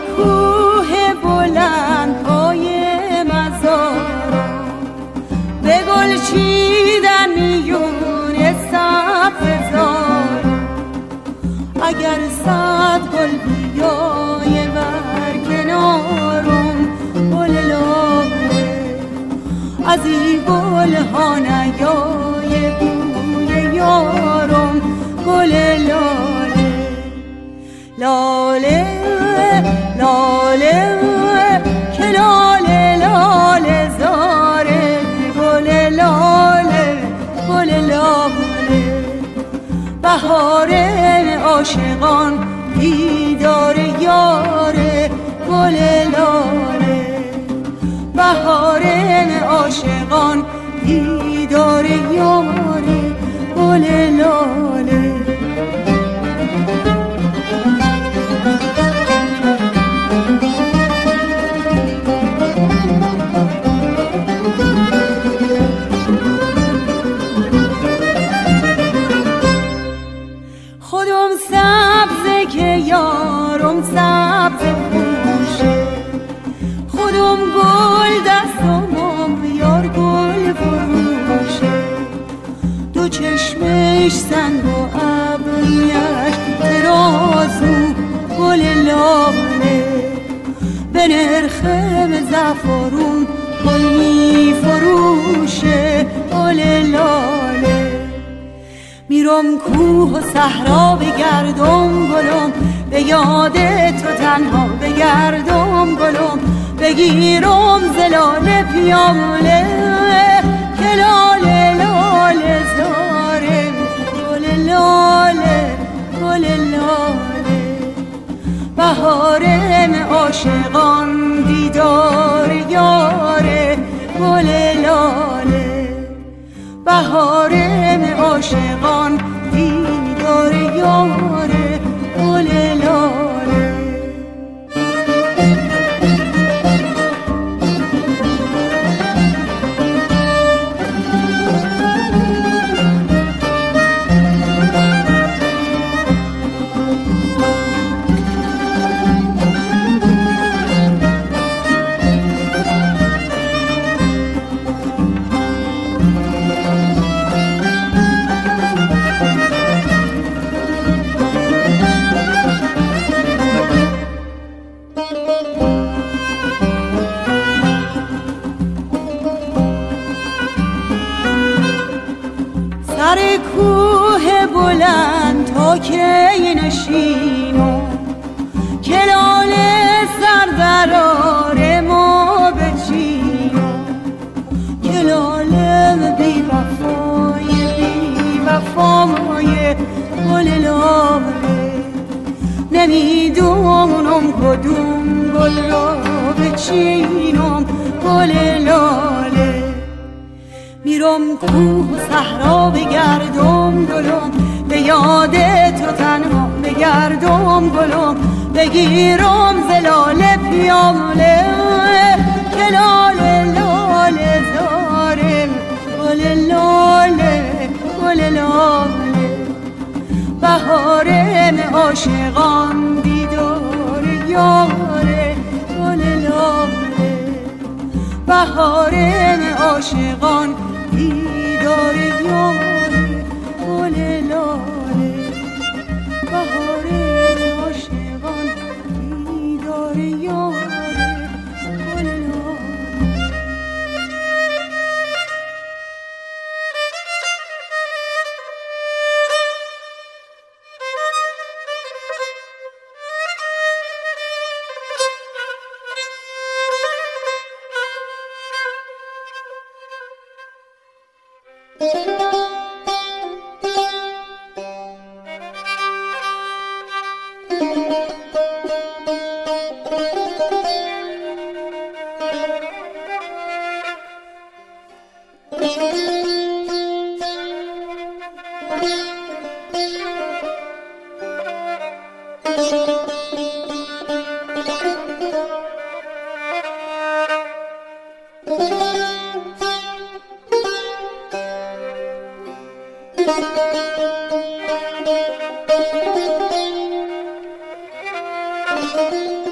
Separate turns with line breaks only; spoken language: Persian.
کوه بلند پای مزارم به گل چیدن میون سبزارم. اگر 100 گل بیای بر کنارم گل لاله، از این گل ها نیای بوی یارم گل لاله. لاله لاله که لاله لاله زاره گل لاله گل لاله. بهار عاشقان دیدار یاره گل لاله. بهار عاشقان دیدار یاره گل لاله. خودم سبزه که یارم سبز پوشه، خودم گل دستم یار گل فروشه. دو چشمش سنگ و ابریش ترازو گل لاله. به نرخ زعفرون گل می فروشه گل لاله. میرم کوه و صحرا بگردم گلم، به یاد تو تنها بگردم گلم. بگیرم زلاله پیاله که لاله لاله زاره گل لاله گل لاله. بهار عاشقان دیدار یاره گل لاله. بهار عاشقان دیدار یاره گل لاله. سر کوه بلند تا کی نشینم، که لاله سر درار ما بچینم. که لاله بی وفای گل لاله. نمیدونم کدوم گل را بچینم گل لاله. میرم کوه و صحرا بگردم گلم، به یاد تو تنها بگردم گلم. بگیرم زلاله پیاله که لاله لاله زاره گل لاله گل لاله. بهار عاشقان دیدار یاره گل لاله. بهار عاشقان دیدار یاره گل لاله. بهار عاشقان دیدار یاره گل لاله.
Thank you.